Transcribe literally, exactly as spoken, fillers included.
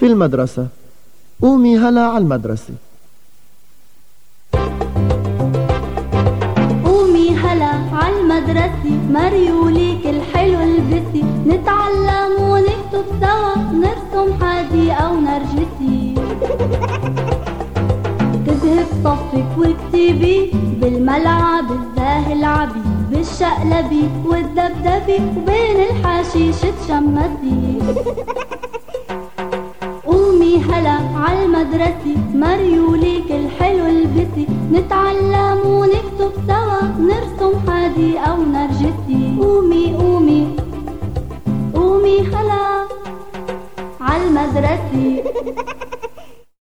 في المدرسة. قومي هلا على المدرسة. قومي هلا على المدرسة، مريوليك الحلو البسي، نتعلم ونكتب سوا، نرسم حديقة ونرجسي. تذهب صفك واكتبي، بالملعب الزاهي العبي، بالشقلبي والدبدبي، وبين الحشيش تشمسي. قومي هلا عالمدرسة، مريوليك الحلو البسي، نتعلم ونكتب سوا، نرسم حديقة ونرجسي. قومي قومي قومي هلا عالمدرسة.